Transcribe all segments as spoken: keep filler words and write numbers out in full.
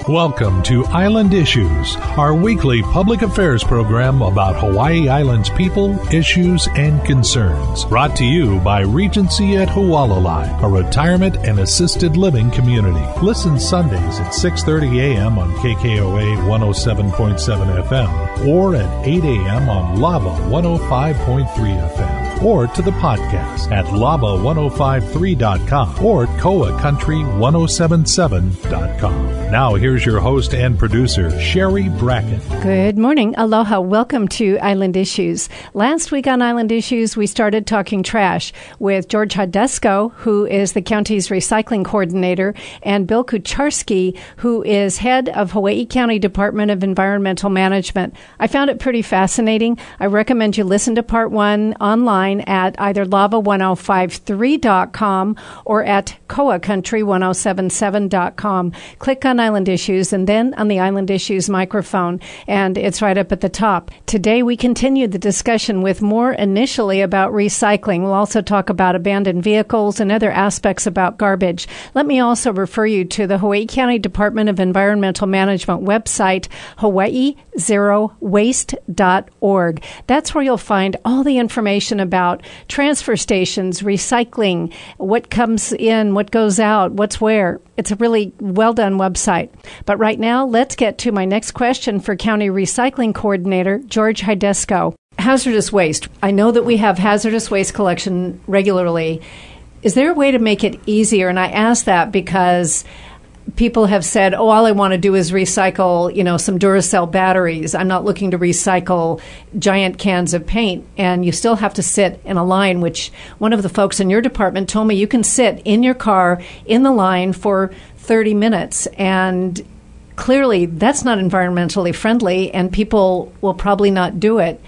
Welcome to Island Issues, our weekly public affairs program about Hawaii Island's people, issues, and concerns. Brought to you by Regency at Hualalai, a retirement and assisted living community. Listen Sundays at six thirty a.m. on K K O A one oh seven point seven F M or at eight a.m. on Lava one oh five point three F M, or to the podcast at lava ten fifty-three dot com or koa country ten seventy-seven dot com. Now here's your host and producer, Sherry Brackett. Good morning. Aloha. Welcome to Island Issues. Last week on Island Issues, we started talking trash with George Hadesko, who is the county's recycling coordinator, and Bill Kucharski, who is head of Hawaii County Department of Environmental Management. I found it pretty fascinating. I recommend you listen to part one online at either lava ten fifty-three dot com or at koa country ten seventy-seven dot com. Click on Island Issues and then on the Island Issues microphone, and it's right up at the top. Today we continue the discussion with more initially about recycling. We'll also talk about abandoned vehicles and other aspects about garbage. Let me also refer you to the Hawaii County Department of Environmental Management website, hawaii zero waste dot org. That's where you'll find all the information about transfer stations, recycling, what comes in, what goes out, what's where. It's a really well-done website. But right now, let's get to my next question for County Recycling Coordinator George Hadesko. Hazardous waste. I know that we have hazardous waste collection regularly. Is there a way to make it easier? And I ask that because people have said, oh, all I want to do is recycle, you know, some Duracell batteries. I'm not looking to recycle giant cans of paint. And you still have to sit in a line, which one of the folks in your department told me you can sit in your car in the line for thirty minutes. And clearly that's not environmentally friendly, and people will probably not do it.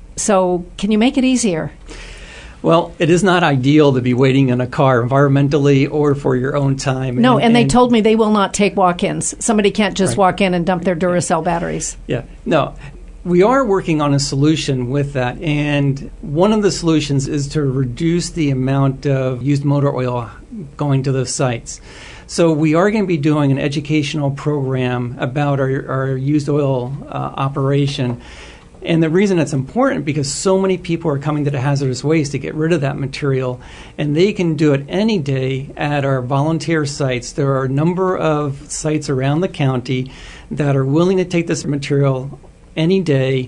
So can you make it easier? Well, it is not ideal to be waiting in a car environmentally or for your own time. No, and, and they and, told me they will not take walk-ins. Somebody can't just right. walk in and dump their Duracell batteries. Yeah, no. We are working on a solution with that, and one of the solutions is to reduce the amount of used motor oil going to those sites. So we are going to be doing an educational program about our, our used oil uh, operation. And the reason it's important because so many people are coming to the hazardous waste to get rid of that material, and they can do it any day at our volunteer sites. There are a number of sites around the county that are willing to take this material any day.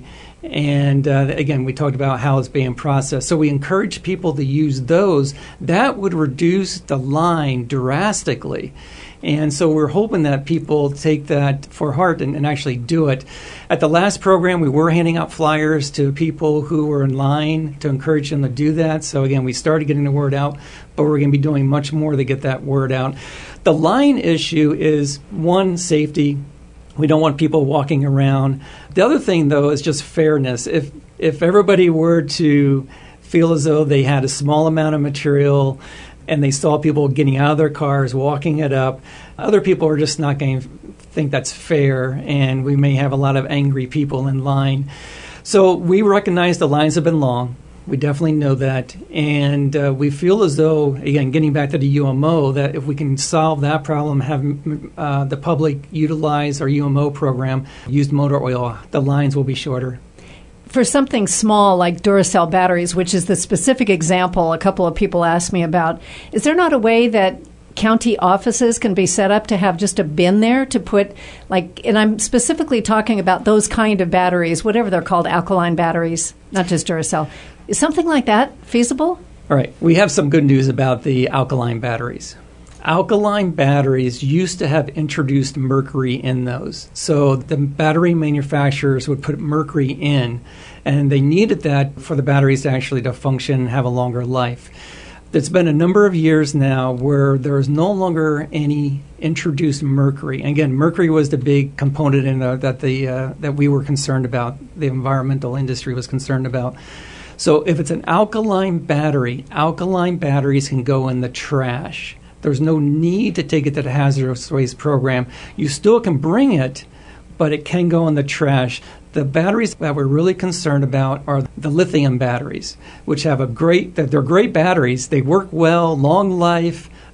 And uh, again, we talked about how it's being processed. So we encourage people to use those. That would reduce the line drastically. And so we're hoping that people take that for heart and, and actually do it. At the last program, we were handing out flyers to people who were in line to encourage them to do that. So again, we started getting the word out, but we're going to be doing much more to get that word out. The line issue is, one, safety. We don't want people walking around. The other thing, though, is just fairness. If if everybody were to feel as though they had a small amount of material and they saw people getting out of their cars, walking it up, other people are just not going to think that's fair, and we may have a lot of angry people in line. So we recognize the lines have been long. We definitely know that. And uh, we feel as though, again, getting back to the U M O, that if we can solve that problem, have uh, the public utilize our U M O program, used motor oil, the lines will be shorter. For something small like Duracell batteries, which is the specific example a couple of people asked me about, is there not a way that county offices can be set up to have just a bin there to put, like, and I'm specifically talking about those kind of batteries, whatever they're called, alkaline batteries, not just Duracell. Is something like that feasible? All right. We have some good news about the alkaline batteries. Alkaline batteries used to have introduced mercury in those. So the battery manufacturers would put mercury in, and they needed that for the batteries to actually to function and have a longer life. There's been a number of years now where there is no longer any introduced mercury. And again, mercury was the big component in the, that the uh, that we were concerned about, the environmental industry was concerned about. So if it's an alkaline battery, alkaline batteries can go in the trash. There's no need to take it to the hazardous waste program. You still can bring it, but it can go in the trash. The batteries that we're really concerned about are the lithium batteries, which have a great, they're great batteries. They work well, long life,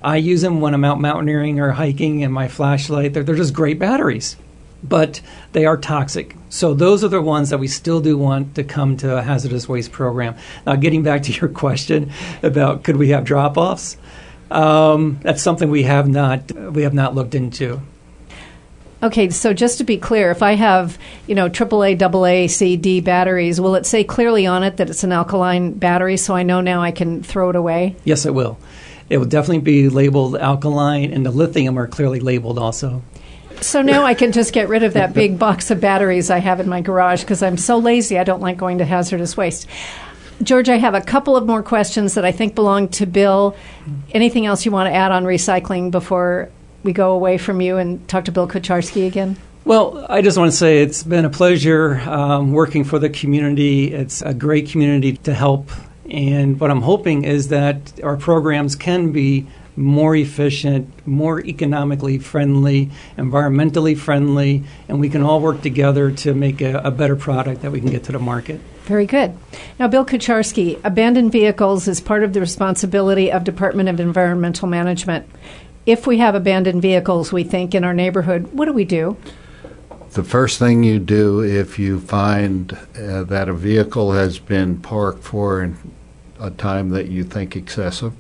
I use them when I'm out mountaineering or hiking, and my flashlight, they're, they're just great batteries. But they are toxic. So those are the ones that we still do want to come to a hazardous waste program. Now, getting back to your question about could we have drop-offs, um, that's something we have not we have not looked into. Okay, so just to be clear, if I have, you know, triple A, double A, C, D batteries, will it say clearly on it that it's an alkaline battery so I know now I can throw it away? Yes, it will. It will definitely be labeled alkaline, and the lithium are clearly labeled also. So now I can just get rid of that big box of batteries I have in my garage because I'm so lazy I don't like going to hazardous waste. George, I have a couple of more questions that I think belong to Bill. Anything else you want to add on recycling before we go away from you and talk to Bill Kucharski again? Well, I just want to say it's been a pleasure um, working for the community. It's a great community to help. And what I'm hoping is that our programs can be more efficient, more economically friendly, environmentally friendly, and we can all work together to make a, a better product that we can get to the market. Very good. Now, Bill Kucharski, abandoned vehicles is part of the responsibility of Department of Environmental Management. If we have abandoned vehicles, we think, in our neighborhood, what do we do? The first thing you do if you find uh, that a vehicle has been parked for a time that you think excessive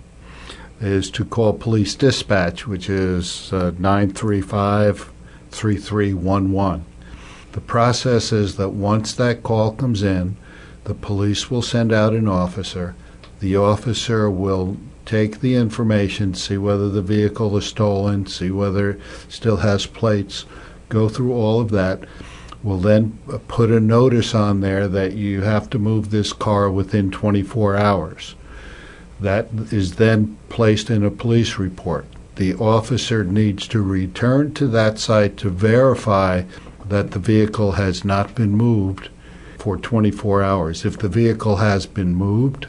is to call police dispatch, which is uh, nine three five, three three one one. The process is that once that call comes in, the police will send out an officer. The officer will take the information, see whether the vehicle is stolen, see whether it still has plates, go through all of that. We'll then put a notice on there that you have to move this car within twenty-four hours. That is then placed in a police report. The officer needs to return to that site to verify that the vehicle has not been moved for twenty-four hours. If the vehicle has been moved,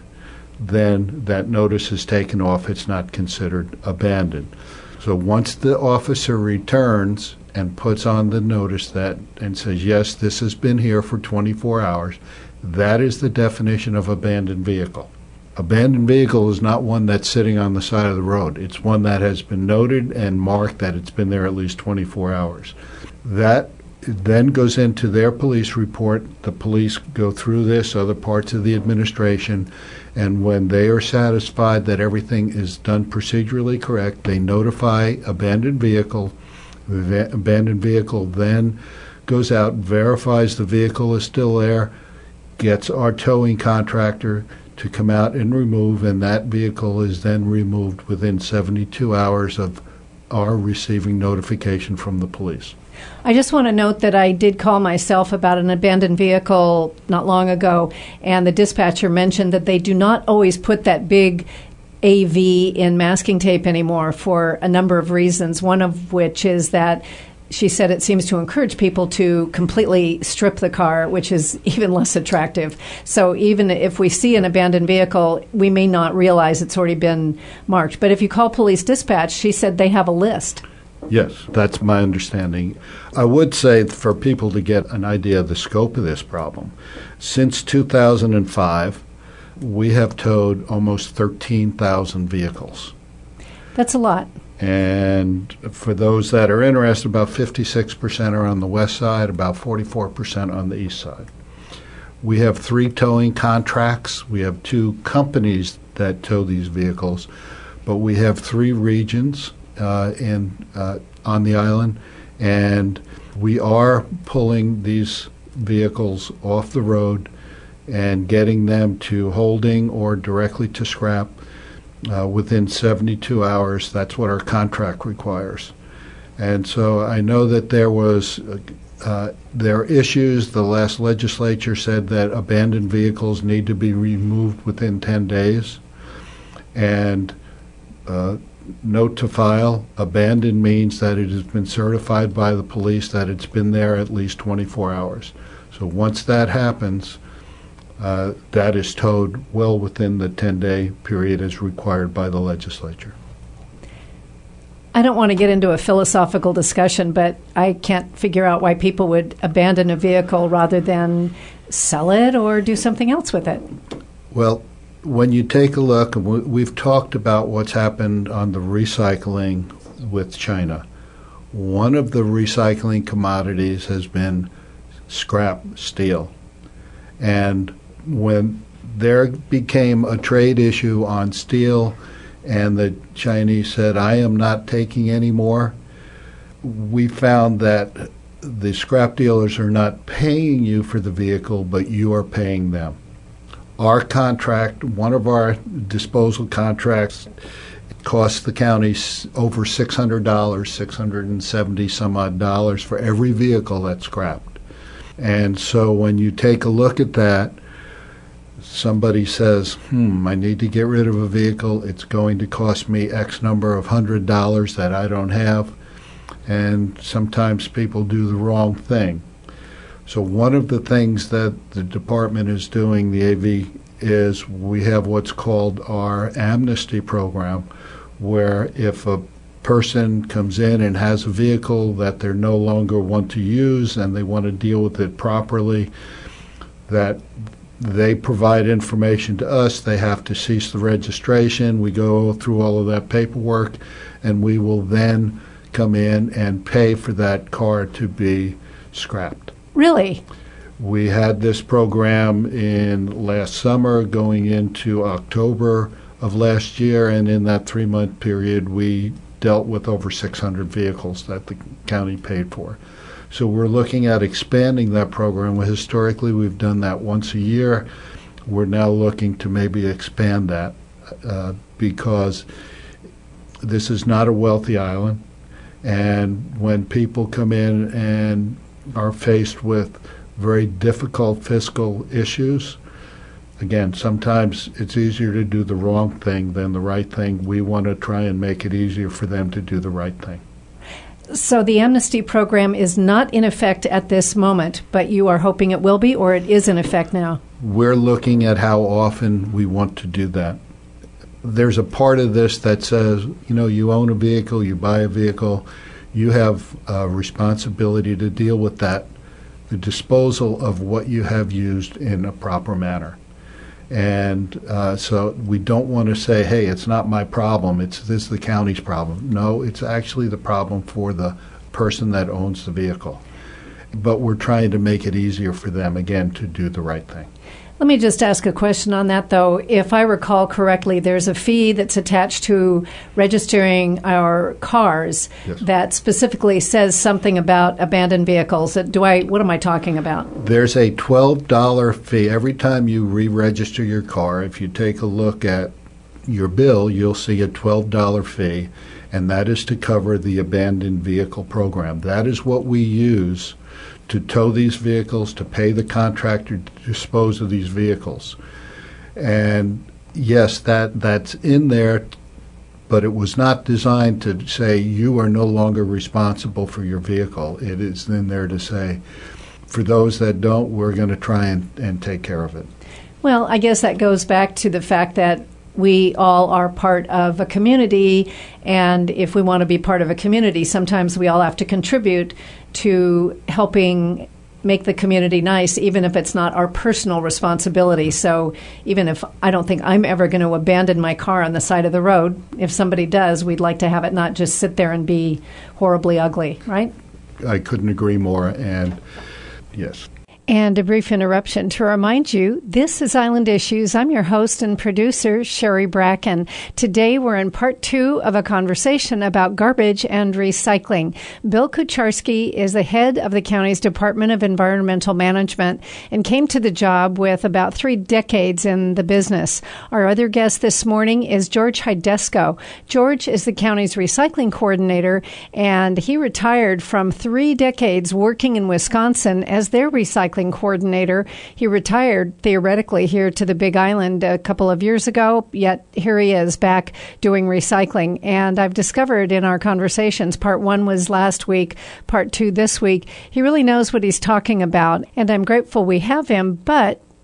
then that notice is taken off. It's not considered abandoned. So once the officer returns and puts on the notice that and says, yes, this has been here for twenty-four hours, that is the definition of abandoned vehicle. Abandoned vehicle is not one that's sitting on the side of the road. It's one that has been noted and marked that it's been there at least twenty-four hours. That then goes into their police report. The police go through this, other parts of the administration, and when they are satisfied that everything is done procedurally correct, they notify abandoned vehicle. The abandoned vehicle then goes out, verifies the vehicle is still there, gets our towing contractor to come out and remove, and that vehicle is then removed within seventy-two hours of our receiving notification from the police. I just want to note that I did call myself about an abandoned vehicle not long ago, and the dispatcher mentioned that they do not always put that big A V in masking tape anymore for a number of reasons, one of which is that she said it seems to encourage people to completely strip the car, which is even less attractive. So even if we see an abandoned vehicle, we may not realize it's already been marked. But if you call police dispatch, she said they have a list. Yes, that's my understanding. I would say for people to get an idea of the scope of this problem, since two thousand five, we have towed almost thirteen thousand vehicles. That's a lot. And for those that are interested, about fifty-six percent are on the west side, about forty-four percent on the east side. We have three towing contracts. We have two companies that tow these vehicles, but we have three regions uh, in uh, on the island, and we are pulling these vehicles off the road and getting them to holding or directly to scrap uh, within seventy-two hours. That's what our contract requires. And so I know that there was uh, there are issues. The last legislature said that abandoned vehicles need to be removed within ten days. And uh, note to file, abandoned means that it has been certified by the police that it's been there at least twenty-four hours. So once that happens, uh, that is towed well within the ten-day period as required by the legislature. I don't want to get into a philosophical discussion, but I can't figure out why people would abandon a vehicle rather than sell it or do something else with it. Well, when you take a look, and we've talked about what's happened on the recycling with China. One of the recycling commodities has been scrap steel. And when there became a trade issue on steel and the Chinese said, I am not taking any more, we found that the scrap dealers are not paying you for the vehicle, but you are paying them. Our contract, one of our disposal contracts, costs the county over six hundred dollars, six hundred seventy some odd dollars for every vehicle that's scrapped. And so when you take a look at that, somebody says, hmm, I need to get rid of a vehicle. It's going to cost me X number of hundred dollars that I don't have. And sometimes people do the wrong thing. So one of the things that the department is doing, the A V, is we have what's called our amnesty program, where if a person comes in and has a vehicle that they no longer want to use and they want to deal with it properly, that they provide information to us. They have to cease the registration. We go through all of that paperwork, and we will then come in and pay for that car to be scrapped. Really? We had this program in last summer going into October of last year, and in that three-month period we dealt with over six hundred vehicles that the county paid for. So we're looking at expanding that program. Historically, we've done that once a year. We're now looking to maybe expand that uh, because this is not a wealthy island. And when people come in and are faced with very difficult fiscal issues, again, sometimes it's easier to do the wrong thing than the right thing. We want to try and make it easier for them to do the right thing. So the amnesty program is not in effect at this moment, but you are hoping it will be, or it is in effect now? We're looking at how often we want to do that. There's a part of this that says, you know, you own a vehicle, you buy a vehicle, you have a responsibility to deal with that, the disposal of what you have used in a proper manner. And uh, so we don't want to say, hey, it's not my problem, it's this is the county's problem. No, it's actually the problem for the person that owns the vehicle. But we're trying to make it easier for them, again, to do the right thing. Let me just ask a question on that, though. If I recall correctly, there's a fee that's attached to registering our cars yes. that specifically says something about abandoned vehicles. Do I? What am I talking about? There's a twelve dollars fee every time you re-register your car. If you take a look at your bill, you'll see a twelve dollars fee, and that is to cover the abandoned vehicle program. That is what we use to tow these vehicles, to pay the contractor to dispose of these vehicles. And yes, that that's in there, but it was not designed to say you are no longer responsible for your vehicle. It is in there to say, for those that don't, we're going to try and, and take care of it. Well, I guess that goes back to the fact that we all are part of a community, and if we want to be part of a community, sometimes we all have to contribute to helping make the community nice, even if it's not our personal responsibility. So even if I don't think I'm ever going to abandon my car on the side of the road, if somebody does, we'd like to have it not just sit there and be horribly ugly, right? I couldn't agree more, and yes. And a brief interruption to remind you, this is Island Issues. I'm your host and producer, Sherry Bracken. Today we're in part two of a conversation about garbage and recycling. Bill Kucharski is the head of the county's Department of Environmental Management and came to the job with about three decades in the business. Our other guest this morning is George Hydesco. George is the county's recycling coordinator, and he retired from three decades working in Wisconsin as their recycling coordinator. He retired theoretically here to the Big Island a couple of years ago, yet here he is back doing recycling. And I've discovered in our conversations, part one was last week, part two this week, he really knows what he's talking about. And I'm grateful we have him, but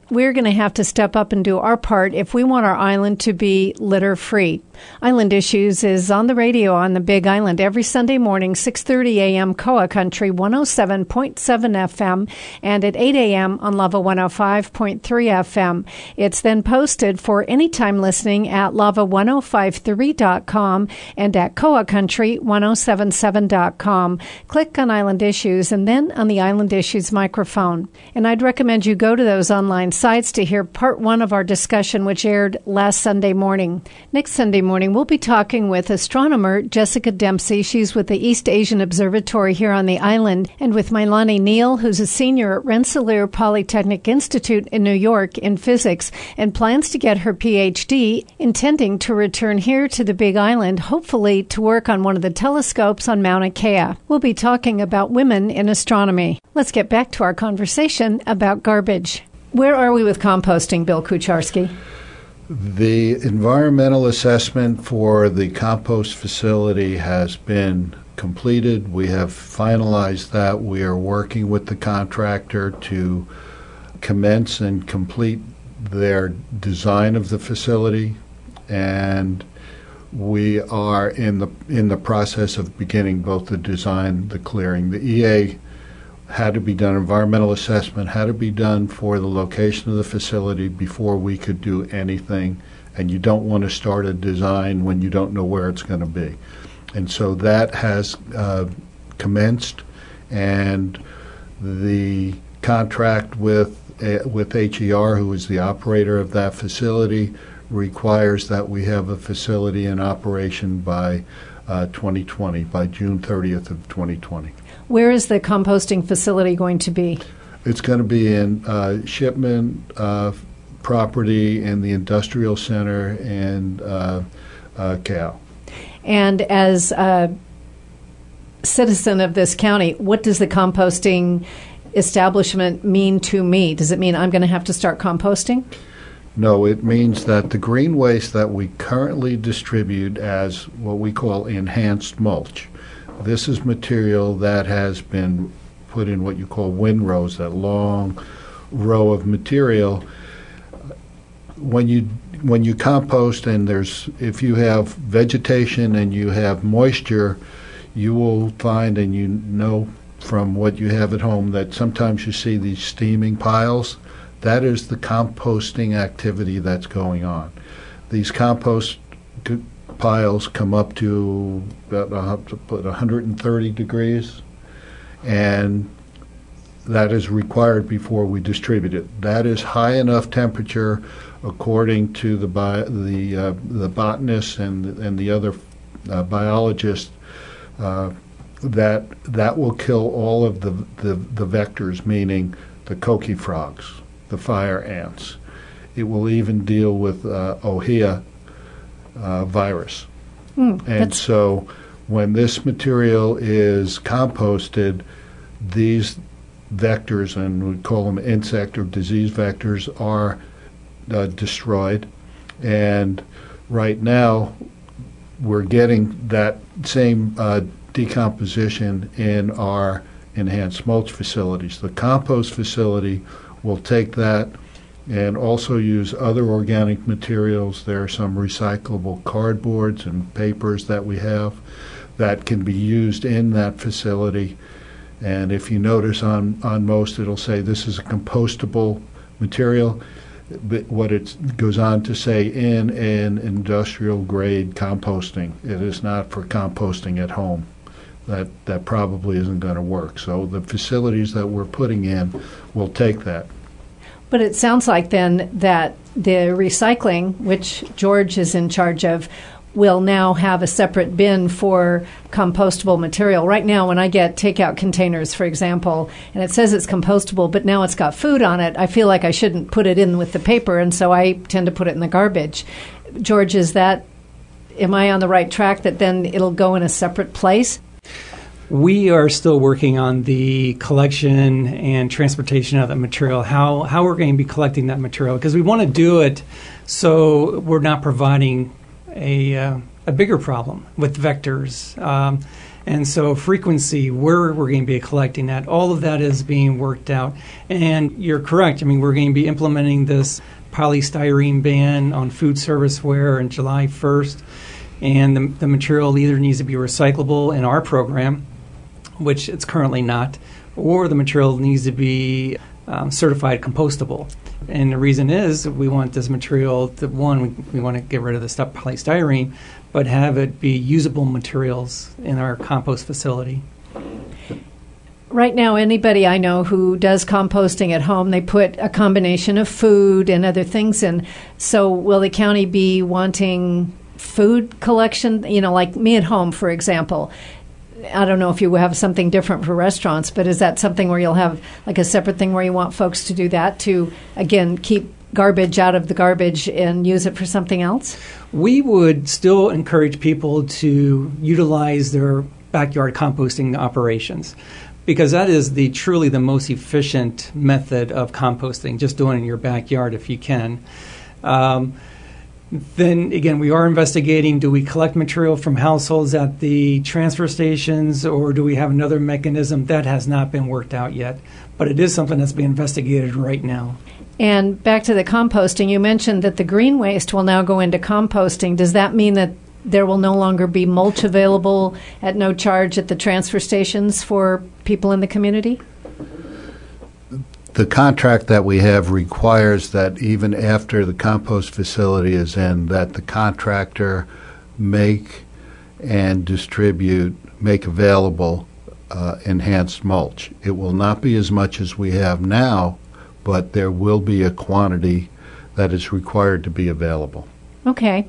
we're going to have to step up and do our part if we want our island to be litter-free. Island Issues is on the radio on the Big Island every Sunday morning, six thirty a.m. Koa Country, one oh seven point seven F M, and at eight a.m. on Lava one oh five point three F M. It's then posted for anytime listening at lava ten fifty-three dot com and at koa country ten seventy-seven dot com. Click on Island Issues and then on the Island Issues microphone. And I'd recommend you go to those online sites to hear part one of our discussion, which aired last Sunday morning. Next Sunday morning, we'll be talking with astronomer Jessica Dempsey. She's with the East Asian Observatory here on the island, and with Milani Neal, who's a senior at Rensselaer Polytechnic Institute in New York in physics and plans to get her P H D, intending to return here to the Big Island, hopefully to work on one of the telescopes on Mauna Kea. We'll be talking about women in astronomy. Let's get back to our conversation about garbage. Where are we with composting, Bill Kucharski? The environmental assessment for the compost facility has been completed. We have finalized that. We are working with the contractor to commence and complete their design of the facility, and we are in the in the process of beginning both the design, the clearing. The E A had to be done, environmental assessment had to be done for the location of the facility before we could do anything, and you don't want to start a design when you don't know where it's going to be. And so that has uh, commenced, and the contract with uh, with H E R, who is the operator of that facility, requires that we have a facility in operation by uh, twenty twenty, by June thirtieth of twenty twenty. Where is the composting facility going to be? It's going to be in uh, Shipman uh, property in the industrial center and uh, uh, Cal. And as a citizen of this county, what does the composting establishment mean to me? Does it mean I'm going to have to start composting? No, it means that the green waste that we currently distribute as what we call enhanced mulch, this is material that has been put in what you call windrows, that long row of material. When you when you compost, and there's if you have vegetation and you have moisture, you will find, and you know from what you have at home, that sometimes you see these steaming piles. That is the composting activity that's going on. These compost g- piles come up to about one hundred thirty degrees, and that is required before we distribute it. That is high enough temperature, according to the bi- the uh, the botanists and and the other uh, biologists, uh, that that will kill all of the, the, the vectors, meaning the coqui frogs, the fire ants. It will even deal with uh, Ohia uh, virus. Mm, and so when this material is composted, these vectors, and we call them insect or disease vectors, are uh, destroyed. And right now we're getting that same uh, decomposition in our enhanced mulch facilities. The compost facility will take that and also use other organic materials. There are some recyclable cardboards and papers that we have that can be used in that facility. And if you notice on, on most, it'll say this is a compostable material. But what it goes on to say, in an industrial grade composting. It is not for composting at home. That that probably isn't going to work. So the facilities that we're putting in will take that. But it sounds like then that the recycling, which George is in charge of, will now have a separate bin for compostable material. Right now, when I get takeout containers, for example, and it says it's compostable, but now it's got food on it, I feel like I shouldn't put it in with the paper, and so I tend to put it in the garbage. George, is that, am I on the right track that then it'll go in a separate place? We are still working on the collection and transportation of that material, how, how we're going to be collecting that material, because we want to do it so we're not providing a, uh, a bigger problem with vectors. Um, And so frequency, where we're going to be collecting that, all of that is being worked out. And you're correct. I mean, we're going to be implementing this polystyrene ban on food serviceware on July first. And the, the material either needs to be recyclable in our program, which it's currently not, or the material needs to be um, certified compostable. And the reason is we want this material to, one, we, we want to get rid of the stuff polystyrene, but have it be usable materials in our compost facility. Right now, anybody I know who does composting at home, they put a combination of food and other things in. So will the county be wanting food collection? You know, like me at home, for example. I don't know if you have something different for restaurants, but is that something where you'll have like a separate thing where you want folks to do that to, again, keep garbage out of the garbage and use it for something else? We would still encourage people to utilize their backyard composting operations, because that is the truly the most efficient method of composting, just doing it in your backyard if you can. Um, Then, again, we are investigating, do we collect material from households at the transfer stations, or do we have another mechanism? That has not been worked out yet, but it is something that's being investigated right now. And back to the composting, you mentioned that the green waste will now go into composting. Does that mean that there will no longer be mulch available at no charge at the transfer stations for people in the community? The contract that we have requires that even after the compost facility is in, that the contractor make and distribute, make available uh, enhanced mulch. It will not be as much as we have now, but there will be a quantity that is required to be available. Okay.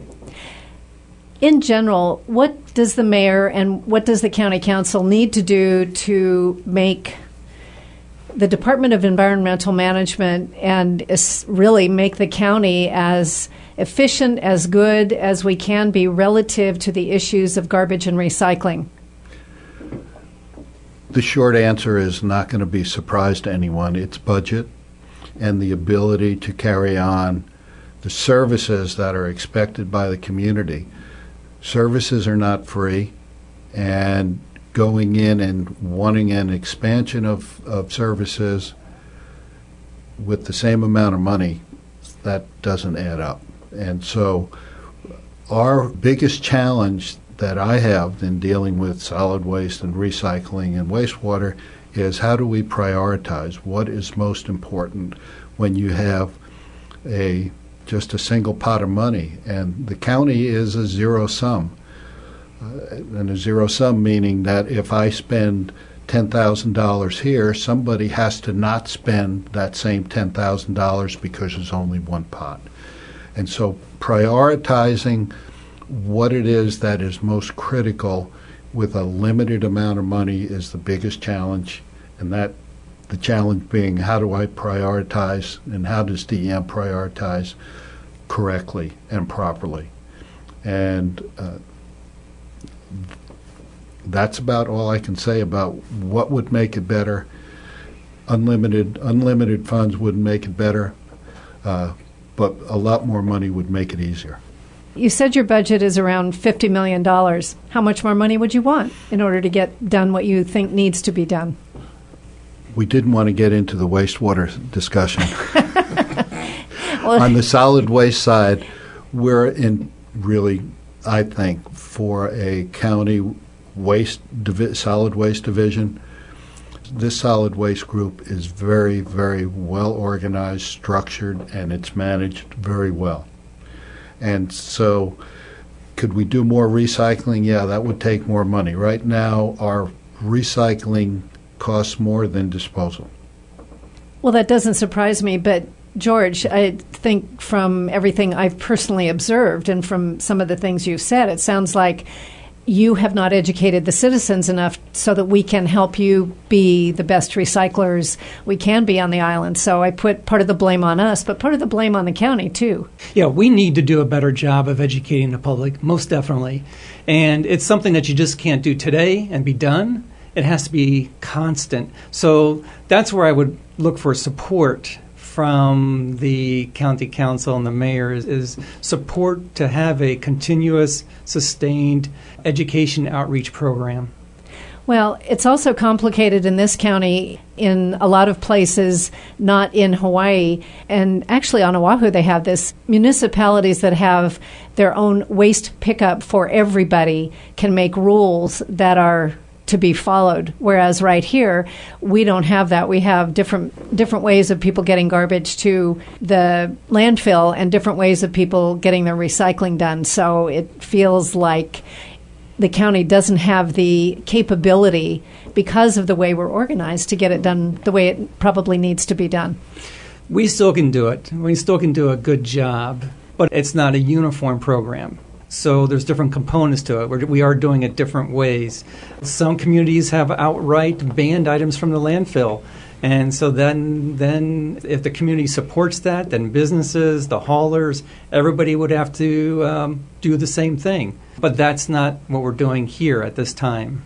In general, what does the mayor and what does the county council need to do to make the Department of Environmental Management and really make the county as efficient, as good as we can be relative to the issues of garbage and recycling? The short answer is not going to be a surprise to anyone. It's budget and the ability to carry on the services that are expected by the community. Services are not free, and going in and wanting an expansion of, of services with the same amount of money, that doesn't add up. And so our biggest challenge that I have in dealing with solid waste and recycling and wastewater is how do we prioritize what is most important when you have a just a single pot of money. And the county is a zero sum. Uh, and a zero sum meaning that if I spend ten thousand dollars here, somebody has to not spend that same ten thousand dollars because there's only one pot. And so prioritizing what it is that is most critical with a limited amount of money is the biggest challenge, and that the challenge being how do I prioritize and how does D E M prioritize correctly and properly. And uh, that's about all I can say about what would make it better. Unlimited unlimited funds wouldn't make it better, uh, but a lot more money would make it easier. You said your budget is around fifty million dollars. How much more money would you want in order to get done what you think needs to be done? We didn't want to get into the wastewater discussion. Well, on the solid waste side, we're in really, I think, for a county waste divi- solid waste division, this solid waste group is very, very well organized, structured, and it's managed very well. And so could we do more recycling? Yeah, that would take more money. Right now, our recycling costs more than disposal. Well, that doesn't surprise me, but George, I think from everything I've personally observed and from some of the things you've said, it sounds like you have not educated the citizens enough so that we can help you be the best recyclers we can be on the island. So I put part of the blame on us, but part of the blame on the county, too. Yeah, we need to do a better job of educating the public, most definitely. And it's something that you just can't do today and be done. It has to be constant. So that's where I would look for support from the county council and the mayor is, is support to have a continuous, sustained education outreach program. Well, it's also complicated in this county in a lot of places, not in Hawaii. And actually on Oahu, they have this. Municipalities that have their own waste pickup for everybody can make rules that are to be followed. Whereas right here, we don't have that. We have different different ways of people getting garbage to the landfill and different ways of people getting their recycling done. So it feels like the county doesn't have the capability, because of the way we're organized, to get it done the way it probably needs to be done. We still can do it. We still can do a good job, but it's not a uniform program. So there's different components to it. We're, we are doing it different ways. Some communities have outright banned items from the landfill. And so then, then if the community supports that, then businesses, the haulers, everybody would have to um, do the same thing. But that's not what we're doing here at this time.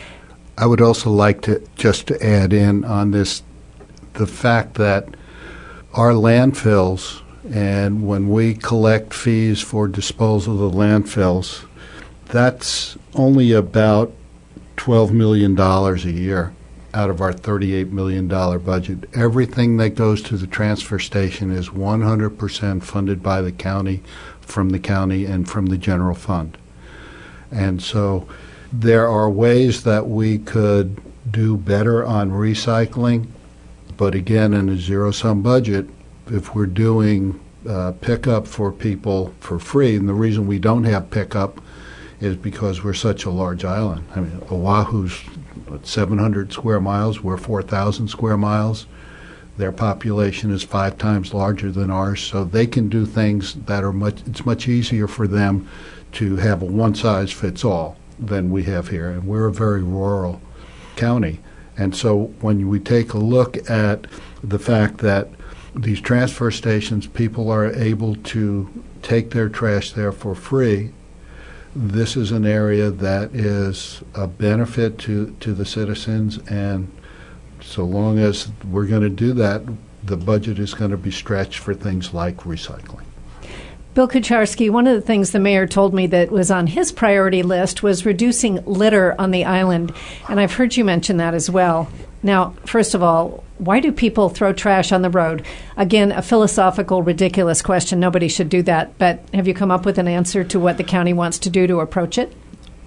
I would also like to just to add in on this the fact that our landfills, and when we collect fees for disposal of the landfills, that's only about twelve million dollars a year out of our thirty-eight million dollars budget. Everything that goes to the transfer station is one hundred percent funded by the county, from the county, and from the general fund. And so there are ways that we could do better on recycling, but again, in a zero-sum budget, if we're doing uh, pickup for people for free, and the reason we don't have pickup is because we're such a large island. I mean, Oahu's what, seven hundred square miles, we're four thousand square miles. Their population is five times larger than ours, so they can do things that are much, it's much easier for them to have a one-size-fits-all than we have here. And we're a very rural county. And so when we take a look at the fact that these transfer stations, people are able to take their trash there for free, this is an area that is a benefit to, to the citizens, and so long as we're going to do that, the budget is going to be stretched for things like recycling. Bill Kucharski, one of the things the mayor told me that was on his priority list was reducing litter on the island, and I've heard you mention that as well. Now, first of all, why do people throw trash on the road? Again, a philosophical, ridiculous question. Nobody should do that, but have you come up with an answer to what the county wants to do to approach it?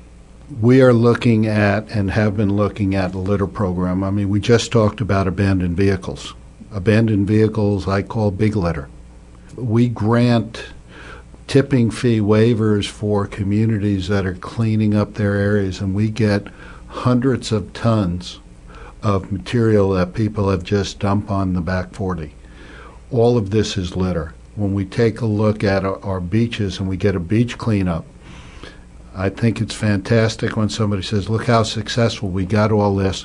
We are looking at and have been looking at a litter program. I mean, we just talked about abandoned vehicles. Abandoned vehicles I call big litter. We grant tipping fee waivers for communities that are cleaning up their areas, and we get hundreds of tons of material that people have just dumped on the back forty. All of this is litter. When we take a look at our, our beaches and we get a beach cleanup, I think it's fantastic when somebody says, look how successful we got all this.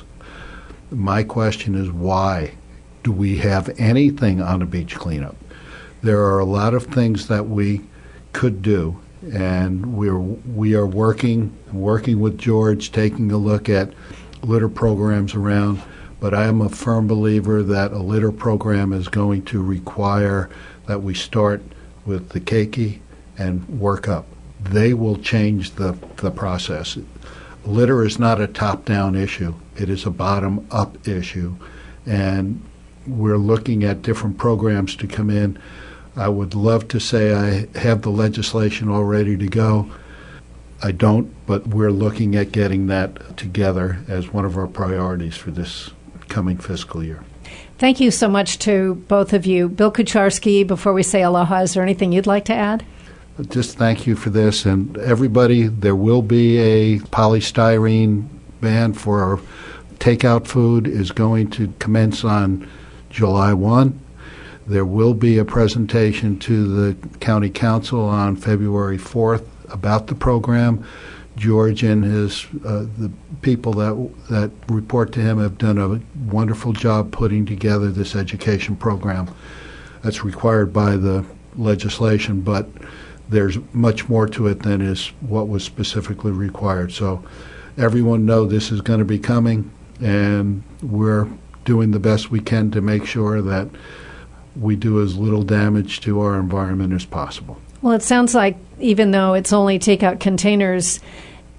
My question is, why do we have anything on a beach cleanup? There are a lot of things that we could do, and we're we are working working with George, taking a look at litter programs around, but I am a firm believer that a litter program is going to require that we start with the keiki and work up. They will change the, the process. Litter is not a top-down issue. It is a bottom-up issue, and we're looking at different programs to come in. I would love to say I have the legislation all ready to go. I don't, but we're looking at getting that together as one of our priorities for this coming fiscal year. Thank you so much to both of you. Bill Kucharski, before we say aloha, is there anything you'd like to add? Just thank you for this. And everybody, there will be a polystyrene ban for our takeout food is going to commence on July first. There will be a presentation to the County Council on February fourth about the program. George and his uh, the people that that report to him have done a wonderful job putting together this education program. That's required by the legislation, but there's much more to it than is what was specifically required. So everyone know this is going to be coming, and we're doing the best we can to make sure that we do as little damage to our environment as possible. Well, it sounds like even though it's only takeout containers,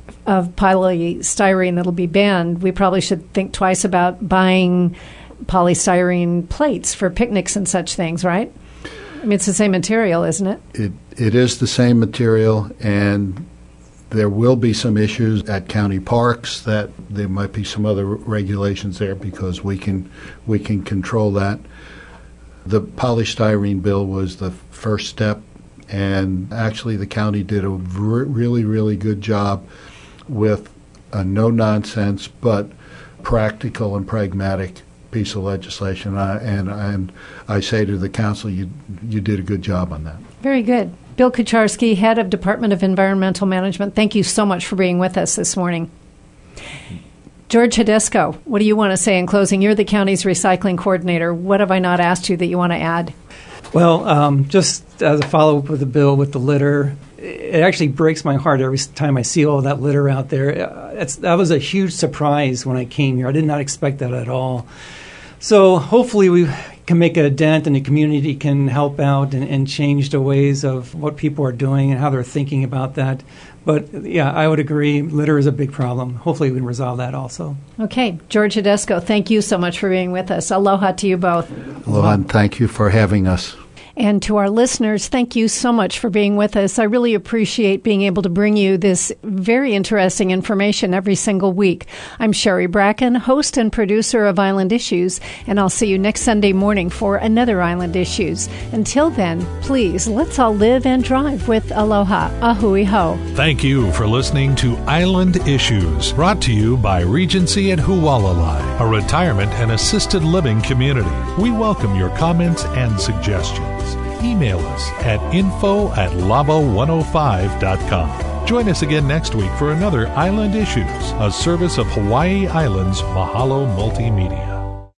of polystyrene that'll be banned, we probably should think twice about buying polystyrene plates for picnics and such things, right? I mean, it's the same material, isn't it? It it is the same material, and there will be some issues at county parks that there might be some other regulations there because we can we can control that. The polystyrene bill was the first step, and actually the county did a re- really, really good job with a no-nonsense but practical and pragmatic piece of legislation. I, and, and I say to the council, you you did a good job on that. Very good. Bill Kucharski, Head of Department of Environmental Management, thank you so much for being with us this morning. George Tedesco, what do you want to say in closing? You're the county's recycling coordinator. What have I not asked you that you want to add? Well, um, just as a follow-up with the bill with the litter, it actually breaks my heart every time I see all that litter out there. It's, that was a huge surprise when I came here. I did not expect that at all. So hopefully we can make a dent and the community can help out and, and change the ways of what people are doing and how they're thinking about that. But, yeah, I would agree. Litter is a big problem. Hopefully we can resolve that also. Okay. George Tedesco, thank you so much for being with us. Aloha to you both. Aloha, and thank you for having us. And to our listeners, thank you so much for being with us. I really appreciate being able to bring you this very interesting information every single week. I'm Sherry Bracken, host and producer of Island Issues, and I'll see you next Sunday morning for another Island Issues. Until then, please, let's all live and drive with aloha. Ahui ho. Thank you for listening to Island Issues, brought to you by Regency at Hualalai, a retirement and assisted living community. We welcome your comments and suggestions. Email us at info at lavo one oh five dot com. Join us again next week for another Island Issues, a service of Hawaii Island's Mahalo Multimedia.